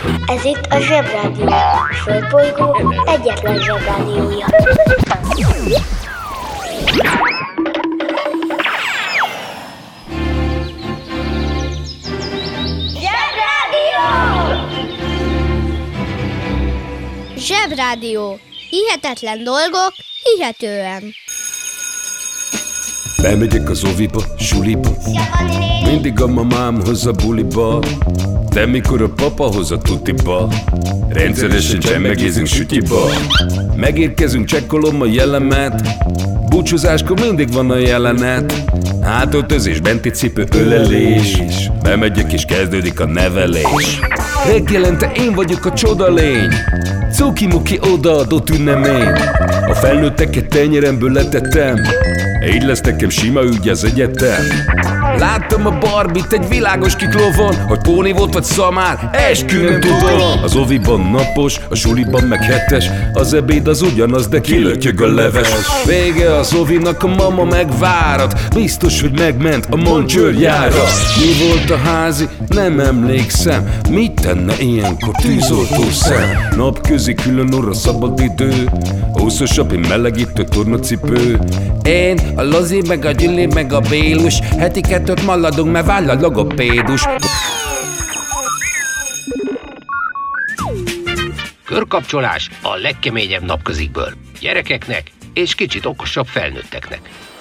Ez itt a Zsebrádió, a Földbolygó egyetlen Zsebrádiója. Zsebrádió. Hihetetlen dolgok, hihetően. Bemegyek az oviba, suliba, mindig a mamám hoz a buliba, de mikor a papa hoz a tutiba, rendszeresen csemmegézünk sütyiba. Megérkezünk, csekkolom a jellemet, búcsúzáskor mindig van a jelenet. Hátöltözés, benti cipő, ölelés, bemegyek és kezdődik a nevelés. Reggelente én vagyok a csoda lény, cuki-muki odaadott ünnemény. A felnőtteket tenyeremből letettem, így lesz nekem sima ügy az egyetem. Láttam a Barbit egy világos kiklovon, hogy póni volt vagy szamár, eskü nem tudom. Az oviban napos, a suliban meg hetes, az ebéd az ugyanaz, de kilötyög a leves. Vége az ovinak, a mama megvárat, biztos, hogy megment a Moncsőrjára. Mi volt a házi? Nem emlékszem, mit tenne ilyenkor tűzoltó szem? Napközi külön orra szabad idő, húszosabb, melegítő tornacipő. Én, a Lozi, meg a Gyüli, meg a Bélus, heti kettőt maladunk, mert váll a logopédus. Körkapcsolás a legkeményebb napközikből. Gyerekeknek és kicsit okosabb felnőtteknek.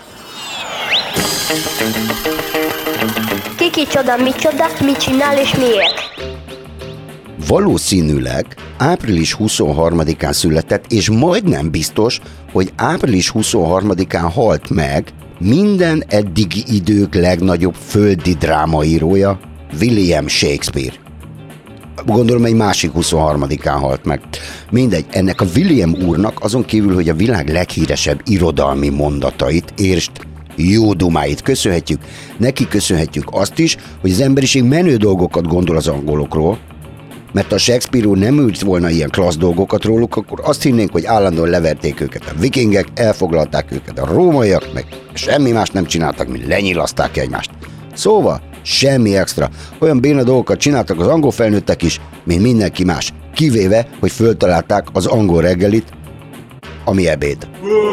Kicsoda, micsoda, mit csinál és miért? Valószínűleg április 23-án született, és majdnem biztos, hogy április 23-án halt meg minden eddigi idők legnagyobb földi drámaírója, William Shakespeare. Gondolom egy másik 23-án halt meg. Mindegy, ennek a William úrnak azon kívül, hogy a világ leghíresebb irodalmi mondatait, értsd, jó dumáit köszönhetjük, neki köszönhetjük azt is, hogy az emberiség menő dolgokat gondol az angolokról, mert ha Shakespeare úr nem ült volna ilyen klassz dolgokat róluk, akkor azt hinnénk, hogy állandóan leverték őket a vikingek, elfoglalták őket a rómaiak, meg semmi más nem csináltak, mint lenyilaszták egymást. Szóval semmi extra. Olyan béna dolgokat csináltak az angol felnőttek is, mint mindenki más, kivéve, hogy föltalálták az angol reggelit, ami ebéd.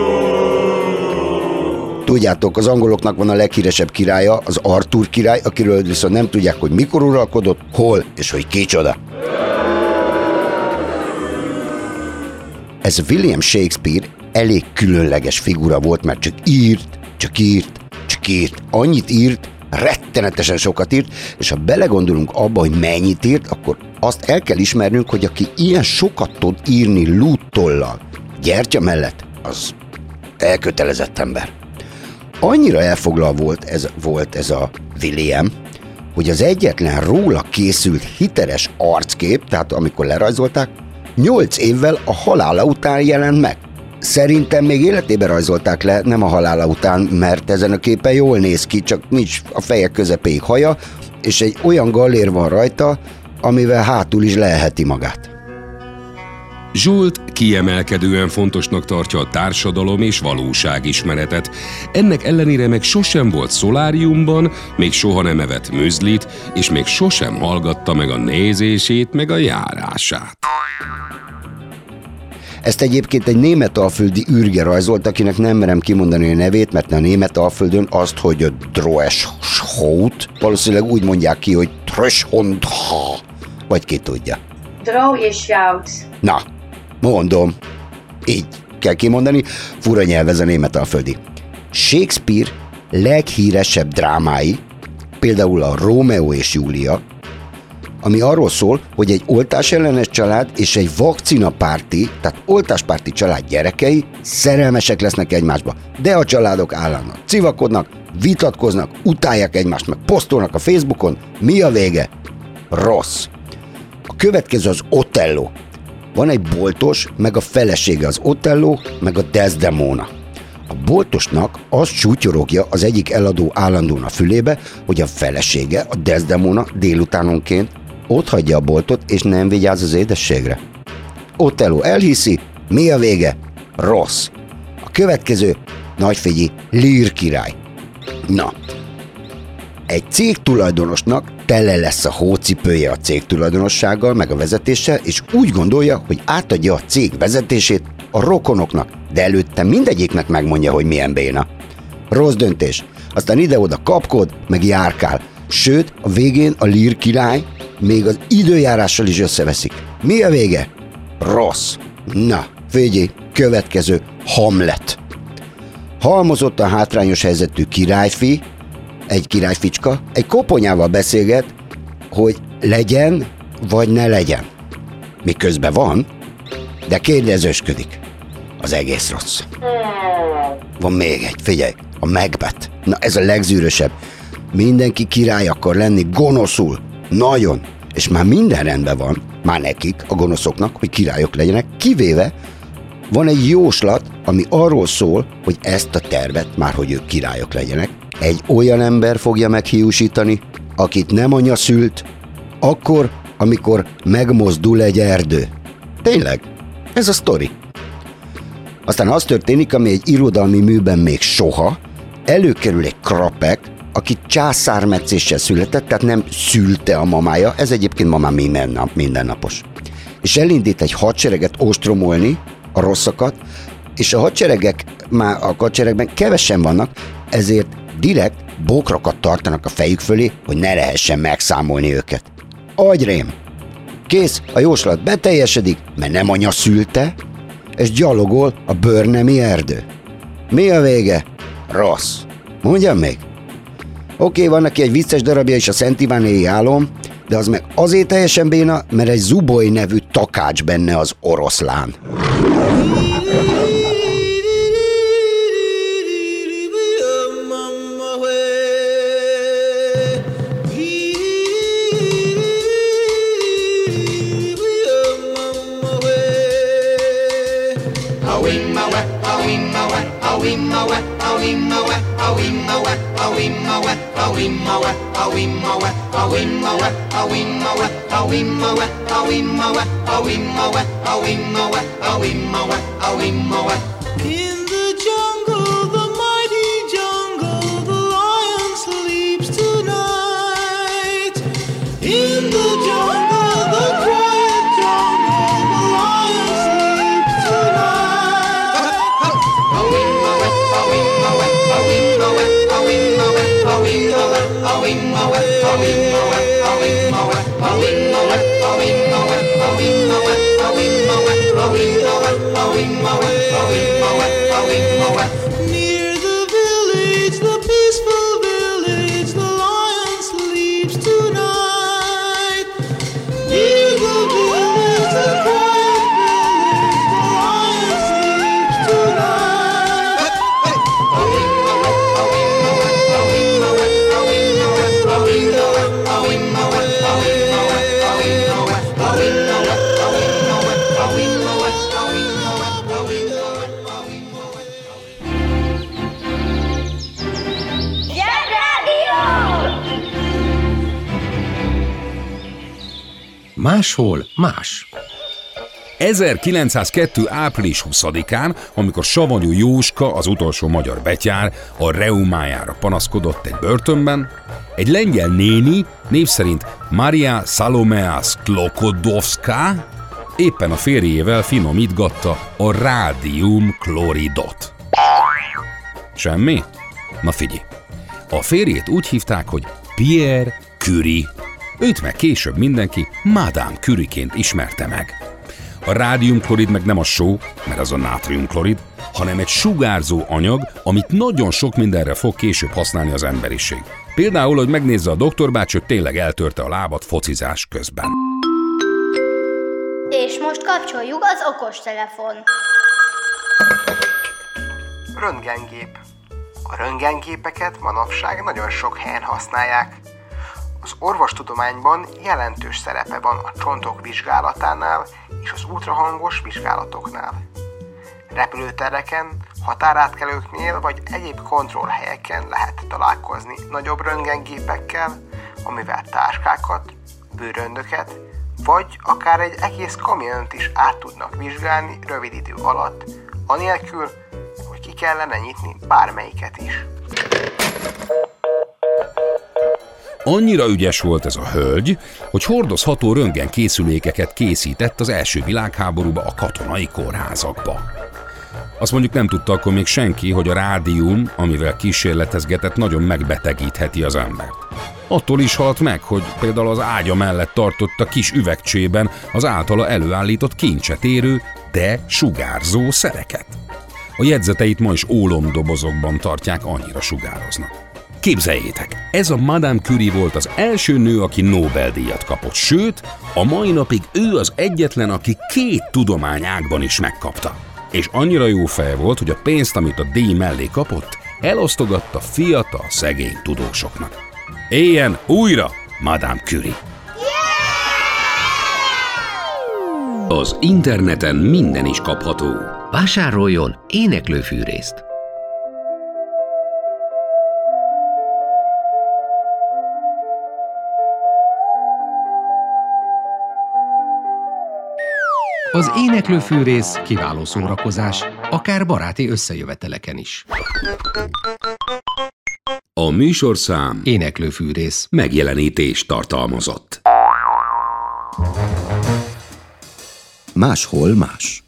Tudjátok, az angoloknak van a leghíresebb királya, az Arthur király, akiről viszont nem tudják, hogy mikor uralkodott, hol és hogy kicsoda. Ez William Shakespeare elég különleges figura volt, mert csak írt. Annyit írt, rettenetesen sokat írt, és ha belegondolunk abba, hogy mennyit írt, akkor azt el kell ismernünk, hogy aki ilyen sokat tud írni lúttollal, gyertya mellett, az elkötelezett ember. Annyira elfoglalva volt ez a William, hogy az egyetlen róla készült hiteles arckép, tehát amikor lerajzolták, 8 évvel a halála után jelent meg. Szerintem még életében rajzolták le, nem a halála után, mert ezen a képen jól néz ki, csak nincs a feje közepéig haja, és egy olyan gallér van rajta, amivel hátul is lehelheti magát. Zsolt kiemelkedően fontosnak tartja a társadalom és valóságismeretet. Ennek ellenére meg sosem volt szoláriumban, még soha nem evett műzlit, és még sosem hallgatta meg a nézését, meg a járását. Ezt egyébként egy németalföldi űrge rajzolt, akinek nem merem kimondani a nevét, mert a németalföldön azt, hogy Droeschhout, valószínűleg úgy mondják ki, hogy Tröshondha, vagy ki tudja. Droeschhout. Na, mondom, így kell kimondani, fura nyelv ez a németalföldi. Shakespeare leghíresebb drámái, például a Rómeó és Júlia, ami arról szól, hogy egy oltásellenes család és egy vakcinapárti, tehát oltáspárti család gyerekei szerelmesek lesznek egymásba, de a családok állandóan civakodnak, vitatkoznak, utálják egymást, meg posztolnak a Facebookon. Mi a vége? Rossz. A következő az Otello. Van egy boltos, meg a felesége, az Otello, meg a Desdemona. A boltosnak azt sútyorogja az egyik eladó állandóan a fülébe, hogy a felesége, a Desdemona délutánonként ott hagyja a boltot, és nem vigyáz az édességre. Otello elhiszi, mi a vége? Rossz. A következő, nagyfigyi, Lear király. Na, egy cégtulajdonosnak tele lesz a hócipője a cégtulajdonossággal, meg a vezetéssel, és úgy gondolja, hogy átadja a cég vezetését a rokonoknak, de előtte mindegyiknek megmondja, hogy milyen béna. Rossz döntés. Aztán ide-oda kapkod, meg járkál. Sőt, a végén a lír király még az időjárással is összeveszik. Mi a vége? Rossz. Na, figyelj, következő Hamlet. Halmozottan hátrányos helyzetű királyfi, egy királyficska, egy koponyával beszélget, hogy legyen vagy ne legyen. Miközben van, de kérdezősködik. Az egész rossz. Van még egy, figyelj, a Macbeth. Na ez a legzűrösebb. Mindenki király akar lenni gonoszul. Nagyon. És már minden rendben van, már nekik, a gonoszoknak, hogy királyok legyenek, kivéve van egy jóslat, ami arról szól, hogy ezt a tervet, már hogy ők királyok legyenek, egy olyan ember fogja meghiúsítani, akit nem anya szült, akkor, amikor megmozdul egy erdő. Tényleg, ez a sztori. Aztán az történik, ami egy irodalmi műben még soha, előkerül egy krapek, aki császármetszéssel született, tehát nem szülte a mamája, ez egyébként ma már mindennapos. És elindít egy hadsereget ostromolni, a rosszakat, és a hadseregben kevesen vannak, ezért direkt bokrokat tartanak a fejük fölé, hogy ne lehessen megszámolni őket. Agyrém! Kész, a jóslat beteljesedik, mert nem anya szülte, és gyalogol a bőrnemi erdő. Mi a vége? Rossz. Mondjam még? Oké, van neki egy vicces darabja is, a Szent Ivánéi álom, de az meg azért teljesen béna, mert egy Zuboly nevű takács benne az oroszlán. In the jungle, the mighty jungle, the lion sleeps tonight. In the jungle, the quiet jungle, the lion sleeps tonight. Near the village, the peaceful village, the lion sleeps tonight. Near the village, the quiet village, the lion sleeps tonight. Máshol más. 1902. április 20-án, amikor Savanyú Jóska, az utolsó magyar betyár, a reumájára panaszkodott egy börtönben, egy lengyel néni, név szerint Maria Salomea Sklodowska éppen a férjével finomítgatta a rádiumkloridot. Semmi? Na figyelj, a férjét úgy hívták, hogy Pierre Curie. Őt meg később mindenki Madame Curie-ként ismerte meg. A rádiumklorid meg nem a só, mert az a nátriumklorid, hanem egy sugárzó anyag, amit nagyon sok mindenre fog később használni az emberiség. Például, hogy megnézze a doktorbács, hogy tényleg eltörte a lábat focizás közben. És most kapcsoljuk az okostelefon. Röntgengép. A röntgengépeket manapság nagyon sok helyen használják. Az orvostudományban jelentős szerepe van a csontok vizsgálatánál és az ultrahangos vizsgálatoknál. Repülőtereken, határátkelőknél vagy egyéb kontrollhelyeken lehet találkozni nagyobb röntgengépekkel, amivel táskákat, bőröndöket vagy akár egy egész kamiont is át tudnak vizsgálni rövid idő alatt, anélkül, hogy ki kellene nyitni bármelyiket is. Annyira ügyes volt ez a hölgy, hogy hordozható röntgenkészülékeket készített az első világháborúba a katonai kórházakba. Azt mondjuk nem tudta akkor még senki, hogy a rádium, amivel kísérletezgetett, nagyon megbetegítheti az embert. Attól is halt meg, hogy például az ágya mellett tartotta kis üvegcsében az általa előállított kincset érő, de sugárzó szereket. A jegyzeteit ma is ólomdobozokban tartják, annyira sugároznak. Képzeljétek, ez a Madame Curie volt az első nő, aki Nobel-díjat kapott, sőt, a mai napig ő az egyetlen, aki 2 tudományágban is megkapta. És annyira jó fej volt, hogy a pénzt, amit a díj mellé kapott, elosztogatta fiatal, szegény tudósoknak. Éljen újra Madame Curie! Az interneten minden is kapható. Vásároljon éneklőfűrészt! Az éneklőfűrész kiváló szórakozás, akár baráti összejöveteleken is. A műsorszám Éneklőfűrész megjelenítést tartalmazott. Máshol más.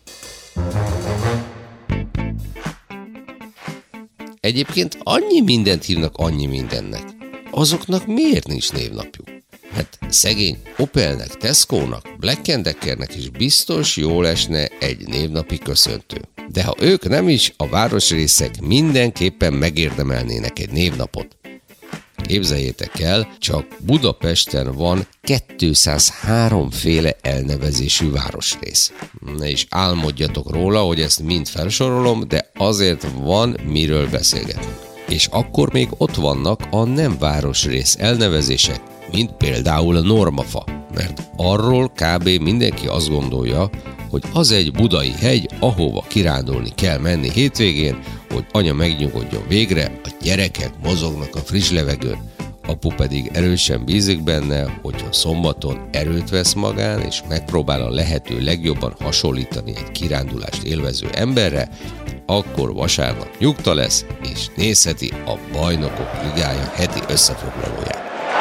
Egyébként annyi mindent hívnak annyi mindennek. Azoknak miért nincs névnapjuk? Hát szegény Opelnek, Tesco-nak, Black & Deckernek is biztos jól esne egy névnapi köszöntő. De ha ők nem is, a városrészek mindenképpen megérdemelnének egy névnapot. Képzeljétek el, csak Budapesten van 203 féle elnevezésű városrész. Ne is álmodjatok róla, hogy ezt mind felsorolom, de azért van miről beszélgetünk. És akkor még ott vannak a nem városrész elnevezések, mint például a Normafa, mert arról kb. Mindenki azt gondolja, hogy az egy budai hegy, ahova kirándulni kell menni hétvégén, hogy anya megnyugodjon végre, a gyerekek mozognak a friss levegőn, apu pedig erősen bízik benne, hogyha szombaton erőt vesz magán, és megpróbál a lehető legjobban hasonlítani egy kirándulást élvező emberre, akkor vasárnap nyugta lesz, és nézheti a Bajnokok Ligája heti összefoglalóját.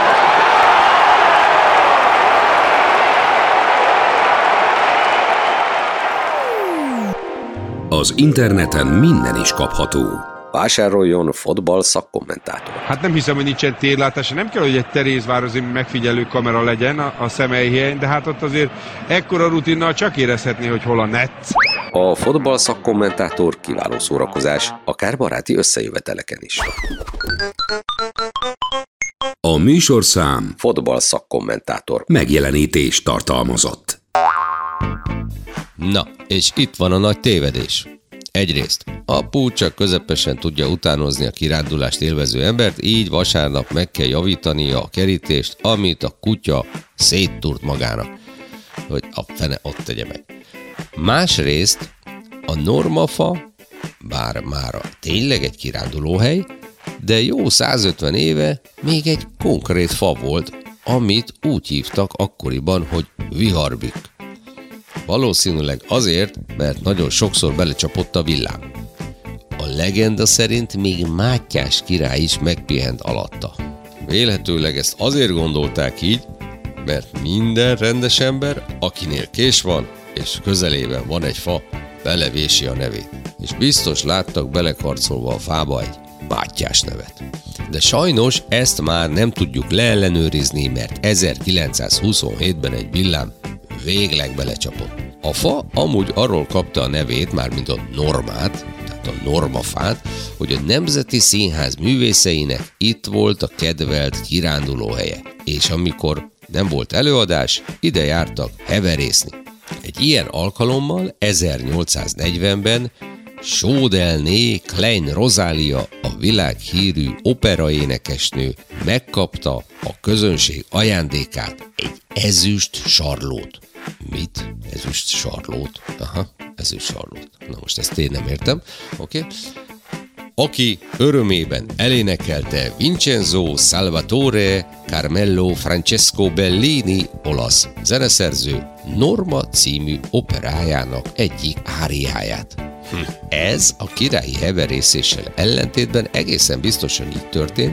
Az interneten minden is kapható. Vásároljon fotball szakkommentátor. Hát nem hiszem, hogy nincsen térlátása. Nem kell, hogy egy Terézvárosi megfigyelő kamera legyen a Szemelyhelyen, de hát ott azért ekkora rutinnal csak érezhetné, hogy hol a net. A fotball szakkommentátor kiváló szórakozás, akár baráti összejöveteleken is. A műsorszám Fotball szakkommentátor megjelenítést tartalmazott. Na, és itt van a nagy tévedés. Egyrészt, apu csak közepesen tudja utánozni a kirándulást élvező embert, így vasárnap meg kell javítania a kerítést, amit a kutya széttúrt magának, hogy a fene ott tegye meg. Másrészt, a Normafa, bár mára tényleg egy kirándulóhely, de jó 150 éve még egy konkrét fa volt, amit úgy hívtak akkoriban, hogy viharbük. Valószínűleg azért, mert nagyon sokszor belecsapott a villám. A legenda szerint még Mátyás király is megpihent alatta. Vélhetőleg ezt azért gondolták így, mert minden rendes ember, akinél kés van, és közelében van egy fa, belevési a nevét. És biztos láttak belekarcolva a fába egy Mátyás nevet. De sajnos ezt már nem tudjuk leellenőrizni, mert 1927-ben egy villám végleg belecsapott. A fa amúgy arról kapta a nevét, mármint a normát, tehát a normafát, hogy a Nemzeti Színház művészeinek itt volt a kedvelt kirándulóhelye, és amikor nem volt előadás, ide jártak heverészni. Egy ilyen alkalommal 1840-ben Sódelné Klein Rozália, a világhírű operaénekesnő megkapta a közönség ajándékát, egy ezüst sarlót. Mit? Ezüst sarlót? Aha, ezüst sarlót. Na most ezt én nem értem, oké? Aki örömében elénekelte Vincenzo Salvatore Carmelo Francesco Bellini, olasz zeneszerző, Norma című operájának egyik áriáját. Ez a királyi heverészéssel ellentétben egészen biztosan így történt,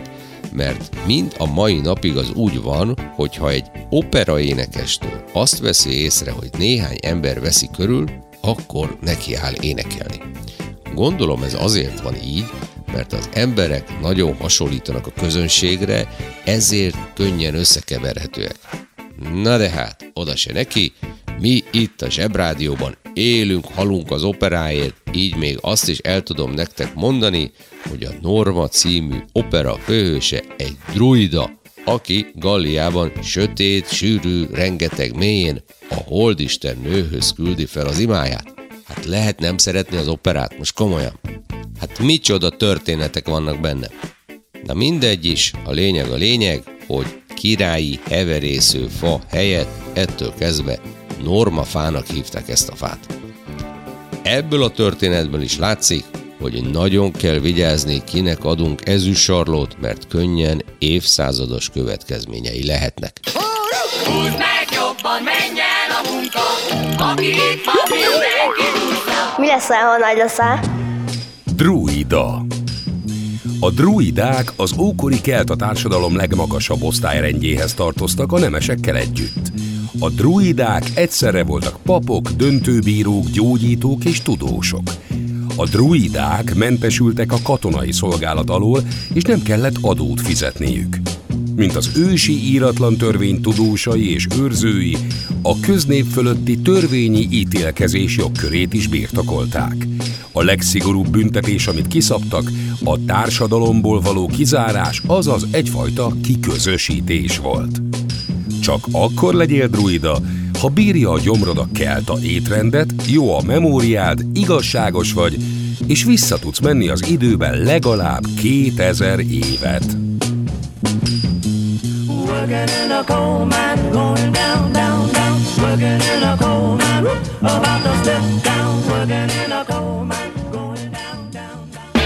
mert mind a mai napig az úgy van, hogyha egy operaénekestől azt veszi észre, hogy néhány ember veszi körül, akkor neki áll énekelni. Gondolom ez azért van így, mert az emberek nagyon hasonlítanak a közönségre, ezért könnyen összekeverhetőek. Na de hát, oda se neki, mi itt a Zsebrádióban élünk, halunk az operáért, így még azt is el tudom nektek mondani, hogy a Norma című opera főhőse egy druida, aki Galliában sötét, sűrű, rengeteg mélyén a holdisten nőhöz küldi fel az imáját. Hát lehet nem szeretni az operát, most komolyan. Hát micsoda történetek vannak benne. Na mindegy is, a lényeg, hogy királyi heverésző fa helyett ettől kezdve Norma fának hívták ezt a fát. Ebből a történetből is látszik, hogy nagyon kell vigyázni, kinek adunk ezüstsarlót, mert könnyen évszázados következményei lehetnek. Húzd meg jobban, menj el a munka, aki itt van, mindenki húzza. Mi leszel, ha nagy leszel? Druida. A druidák az ókori kelta társadalom legmagasabb osztályrendjéhez tartoztak a nemesekkel együtt. A druidák egyszerre voltak papok, döntőbírók, gyógyítók és tudósok. A druidák mentesültek a katonai szolgálat alól, és nem kellett adót fizetniük. Mint az ősi íratlan törvény tudósai és őrzői, a köznép fölötti törvényi ítélkezés jogkörét is birtokolták. A legszigorúbb büntetés, amit kiszabtak, a társadalomból való kizárás, azaz egyfajta kiközösítés volt. Csak akkor legyél druida, ha bírja a gyomrod a kelta étrendet, jó a memóriád, igazságos vagy, és vissza tudsz menni az időben legalább 2000 évet. Working in a coal mine, going down, down, down. Working in a coal mine, about to step down. Working in a coal mine, going down, down,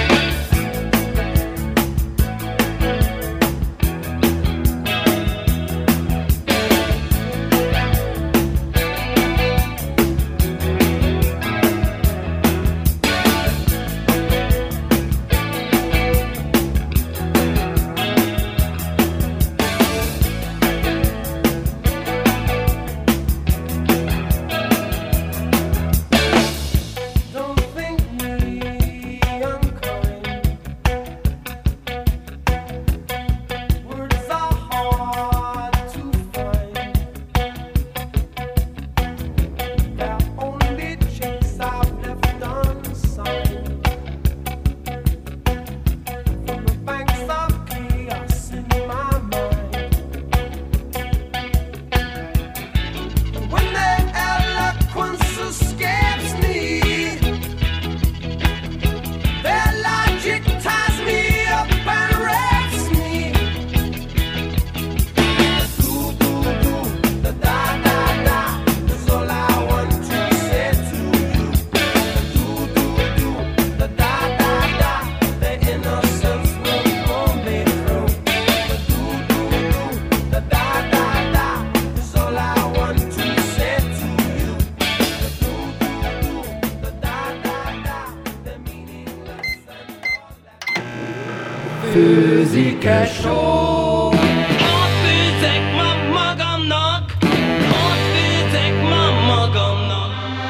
Főzik-e só? Ott főzek ma magamnak, ott főzek ma magamnak.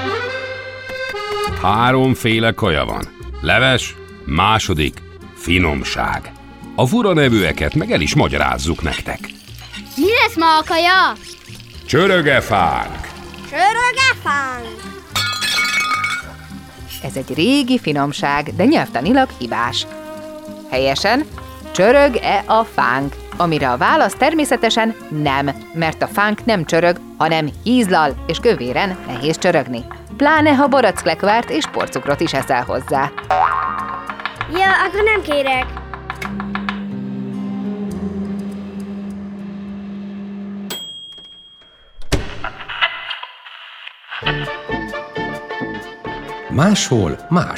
Háromféle kaja van. Leves, második, finomság. A fura nevűeket meg el is magyarázzuk nektek. Mi lesz ma a kaja? Csörögefánk. Csörögefánk. Ez egy régi finomság, de nyelvtanilag hibás. Helyesen, csörög-e a fánk? Amire a válasz természetesen nem, mert a fánk nem csörög, hanem hízlal, és kövéren nehéz csörögni. Pláne, ha borockleköárt és porcukrot is eszel hozzá. Ja, akkor nem kérek. Máshol más.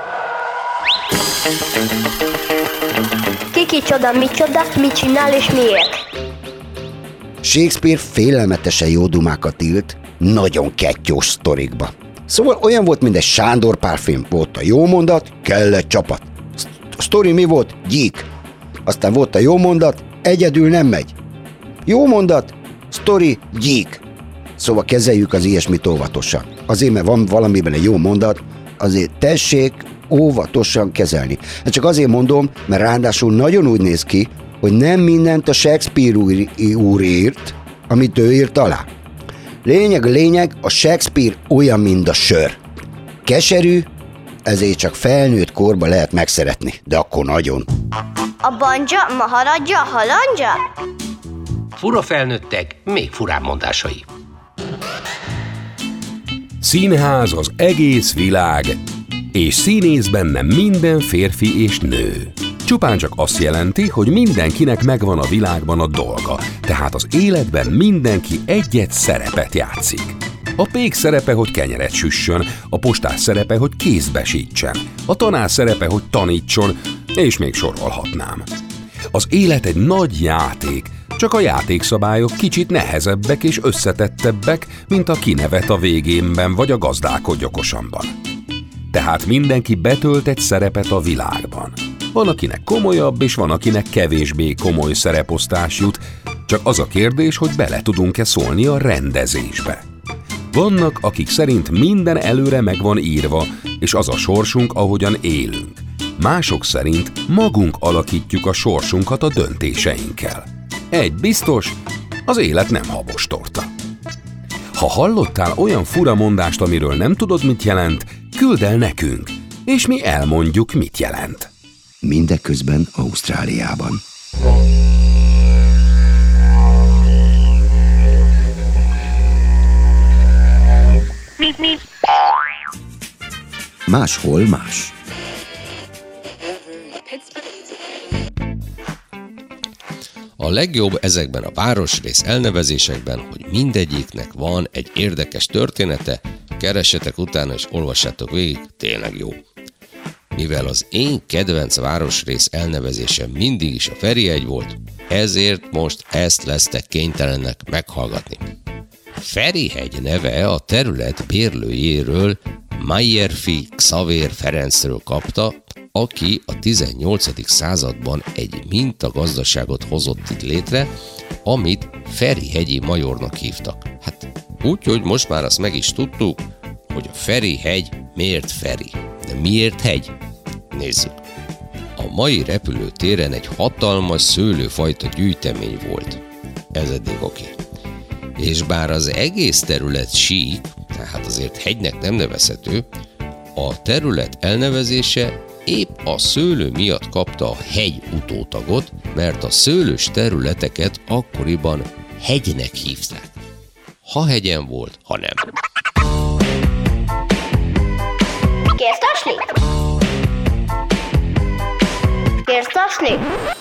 Kicsoda, micsoda, mit csinál és miért? Shakespeare félelmetesen jó dumákat írt, nagyon kettyós sztorikba. Szóval olyan volt, mint egy Sándor párfilm. Volt a jó mondat, kell egy csapat. A sztori mi volt? Gyík. Aztán volt a jó mondat, egyedül nem megy. Jó mondat, sztori, gyík. Szóval kezeljük az ilyesmit óvatosan. Azért, mert van valamiben egy jó mondat, azért tessék óvatosan kezelni. Csak azért mondom, mert ráadásul nagyon úgy néz ki, hogy nem mindent a Shakespeare úr írt, amit ő írt alá. Lényeg, a Shakespeare olyan, mint a sör. Keserű, ezért csak felnőtt korba lehet megszeretni, de akkor nagyon. A banja, maharadja, halandja? Fura felnőttek, még furább mondásai. Színház az egész világ, és színész benne minden férfi és nő. Csupán csak azt jelenti, hogy mindenkinek megvan a világban a dolga, tehát az életben mindenki egy-egy szerepet játszik. A pék szerepe, hogy kenyeret süssön, a postás szerepe, hogy kézbesítsen, a tanár szerepe, hogy tanítson, és még sorolhatnám. Az élet egy nagy játék, csak a játékszabályok kicsit nehezebbek és összetettebbek, mint a kinevet a végénben vagy a gazdálkodj okosanban. Tehát mindenki betölt egy szerepet a világban. Van, akinek komolyabb, és van, akinek kevésbé komoly szereposztás jut, csak az a kérdés, hogy bele tudunk-e szólni a rendezésbe. Vannak, akik szerint minden előre meg van írva, és az a sorsunk, ahogyan élünk. Mások szerint magunk alakítjuk a sorsunkat a döntéseinkkel. Egy biztos, az élet nem habostorta. Ha hallottál olyan fura mondást, amiről nem tudod, mit jelent, küldd el nekünk, és mi elmondjuk, mit jelent. Mindeközben Ausztráliában. Máshol más. A legjobb ezekben a városrész elnevezésekben, hogy mindegyiknek van egy érdekes története, keressetek utána és olvassátok végig, tényleg jó. Mivel az én kedvenc városrész elnevezésem mindig is a Ferihegy volt, ezért most ezt lesztek kénytelenek meghallgatni. Ferihegy neve a terület bérlőjéről, Meyerfi Xavér Ferencről kapta, aki a 18. században egy mintagazdaságot hozott itt létre, amit Ferihegyi majornak hívtak. Hát úgyhogy most már azt meg is tudtuk, hogy a Ferihegy miért Feri. De miért hegy? Nézzük. A mai repülőtéren egy hatalmas szőlőfajta gyűjtemény volt. Ez eddig oké. És bár az egész terület sík, tehát azért hegynek nem nevezhető, a terület elnevezése épp a szőlő miatt kapta a hegy utótagot, mert a szőlős területeket akkoriban hegynek hívták. Ha hegyen volt, ha nem. Kérsz tasni? Kérsz tasni?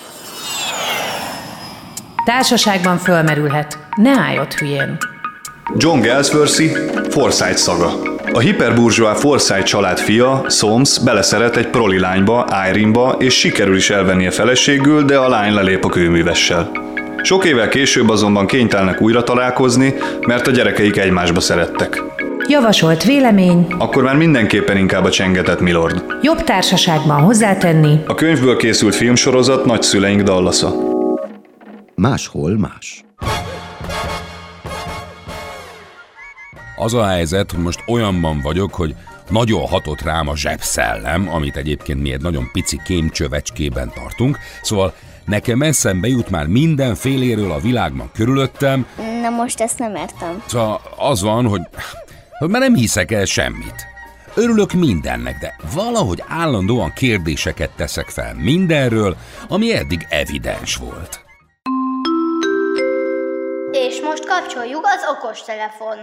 Társaságban fölmerülhet. Ne állj ott hülyén. John Galsworthy, Forsyth szaga. A hiperburzsóá Forsyth család fia, Soames beleszeret egy proli lányba, Irene-ba, és sikerül is elvennie feleségül, de a lány lelép a kőművessel. Sok évvel később azonban kénytelenek újra találkozni, mert a gyerekeik egymásba szerettek. Javasolt vélemény. Akkor már mindenképpen inkább a csengetett Milord. Jobb társaságban hozzátenni. A könyvből készült filmsorozat Nagyszüleink Dallasa. Máshol más. Az a helyzet, hogy most olyanban vagyok, hogy nagyon hatott rám a zsebszellem, amit egyébként mi egy nagyon pici kémcsövecskében tartunk, szóval nekem eszembe jut már mindenféléről a világban körülöttem. Na most ezt nem értem. Szóval az van, hogy már nem hiszek el semmit. Örülök mindennek, de valahogy állandóan kérdéseket teszek fel mindenről, ami eddig evidens volt. És most kapcsoljuk az okostelefon.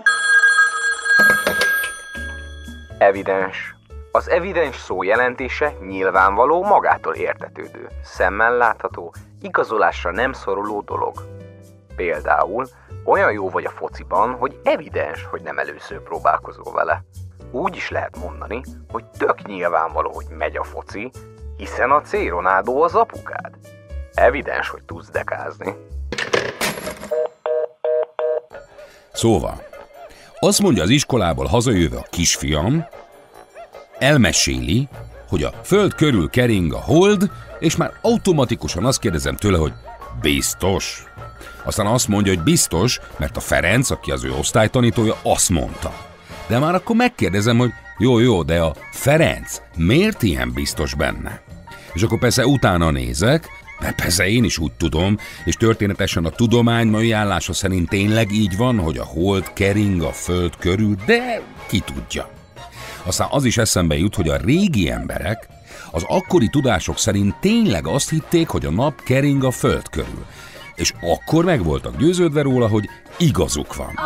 Evidens. Az evidens szó jelentése nyilvánvaló, magától értetődő, szemmel látható, igazolásra nem szoruló dolog. Például olyan jó vagy a fociban, hogy evidens, hogy nem először próbálkozol vele. Úgy is lehet mondani, hogy tök nyilvánvaló, hogy megy a foci, hiszen a C. Ronaldo az apukád. Evidens, hogy tudsz dekázni. Szóval, azt mondja az iskolából hazajövő a kisfiam, elmeséli, hogy a Föld körül kering a hold, és már automatikusan azt kérdezem tőle, hogy biztos? Aztán azt mondja, hogy biztos, mert a Ferenc, aki az ő osztálytanítója, azt mondta. De már akkor megkérdezem, hogy jó, de a Ferenc miért ilyen biztos benne? És akkor persze utána nézek, mert persze én is úgy tudom, és történetesen a tudomány mai állása szerint tényleg így van, hogy a hold kering a Föld körül, de ki tudja. Aztán az is eszembe jut, hogy a régi emberek az akkori tudások szerint tényleg azt hitték, hogy a nap kering a Föld körül. És akkor meg voltak győződve róla, hogy igazuk van.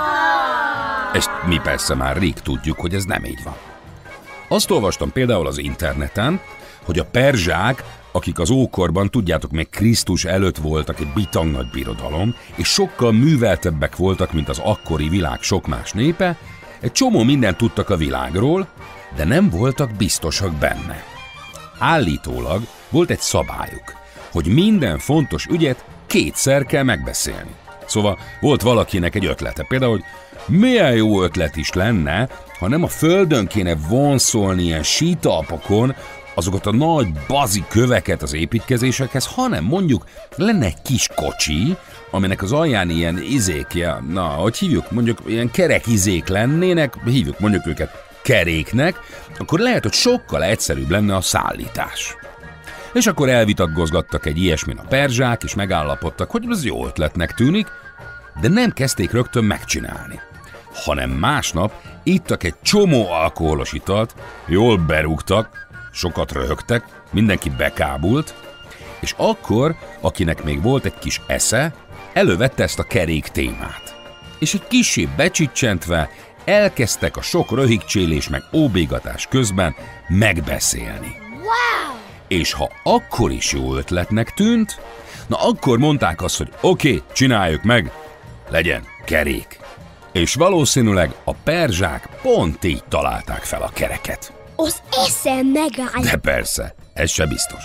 És mi persze már rég tudjuk, hogy ez nem így van. Azt olvastam például az interneten, hogy a perzsák, akik az ókorban, tudjátok, még Krisztus előtt voltak egy bitang nagy birodalom, és sokkal műveltebbek voltak, mint az akkori világ sok más népe, egy csomó mindent tudtak a világról, de nem voltak biztosak benne. Állítólag volt egy szabályuk, hogy minden fontos ügyet kétszer kell megbeszélni. Szóval volt valakinek egy ötlete, például, hogy milyen jó ötlet is lenne, ha nem a Földön kéne vonszolni ilyen sítalpakon azokat a nagy bazi köveket az építkezésekhez, hanem mondjuk lenne egy kis kocsi, aminek az alján ilyen izékje, hogy hívjuk, mondjuk ilyen kerek izék lennének, hívjuk mondjuk őket keréknek, akkor lehet, hogy sokkal egyszerűbb lenne a szállítás. És akkor elvitatkozgattak egy ilyesmin a perzsák, és megállapodtak, hogy ez jó ötletnek tűnik, de nem kezdték rögtön megcsinálni, hanem másnap ittak egy csomó alkoholos italt, jól berúgtak, sokat röhögtek, mindenki bekábult, és akkor, akinek még volt egy kis esze, elővette ezt a kerék témát. És egy kissé becsicsentve elkezdtek a sok röhigcsélés meg óbégatás közben megbeszélni. Wow! És ha akkor is jó ötletnek tűnt, na akkor mondták azt, hogy oké, csináljuk meg, legyen kerék. És valószínűleg a perzsák pont így találták fel a kereket. Az eszem megáll. De persze, ez se biztos.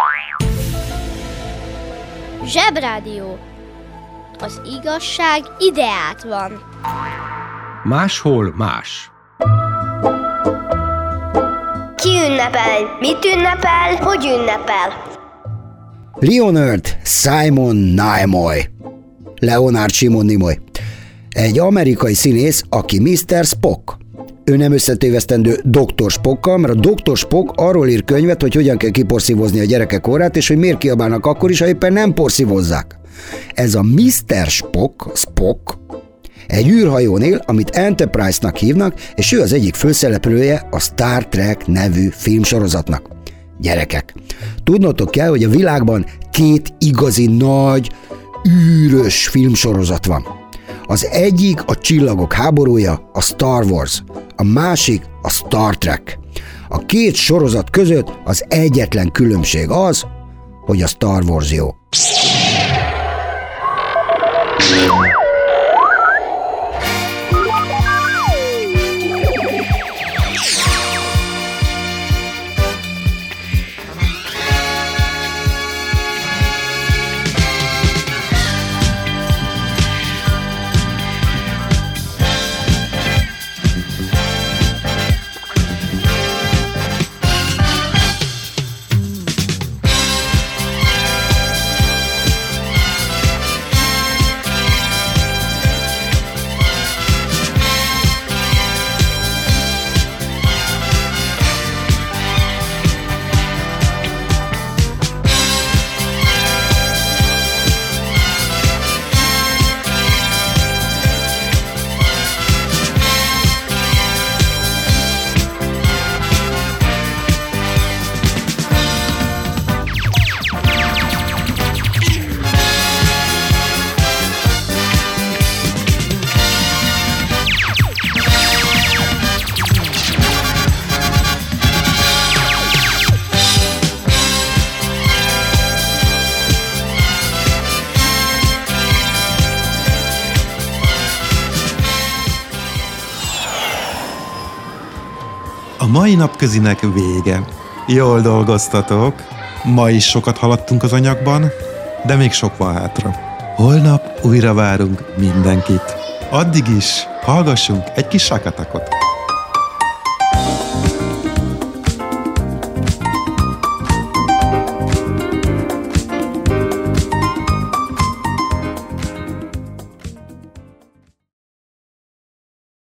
Zsebrádió. Az igazság ide át van. Máshol más. Ki ünnepel? Mit ünnepel? Hogy ünnepel? Leonard Simon Nimoy. Leonard Simon Nimoy. Egy amerikai színész, aki Mr. Spock. Ő nem összetévesztendő Dr. Spockkal, mert a Dr. Spock arról ír könyvet, hogy hogyan kell kiporszívozni a gyerekek orrát, és hogy miért kiabálnak akkor is, ha éppen nem porszívozzák. Ez a Mr. Spock egy űrhajón él, amit Enterprise-nak hívnak, és ő az egyik főszereplője a Star Trek nevű filmsorozatnak. Gyerekek, tudnotok kell, hogy a világban két igazi nagy, űrös filmsorozat van. Az egyik a Csillagok háborúja, a Star Wars, a másik a Star Trek. A két sorozat között az egyetlen különbség az, hogy a Star Wars jó. A mai napközinek vége. Jól dolgoztatok. Ma is sokat haladtunk az anyagban, de még sok van hátra. Holnap újra várunk mindenkit. Addig is hallgassunk egy kis Shakatakot.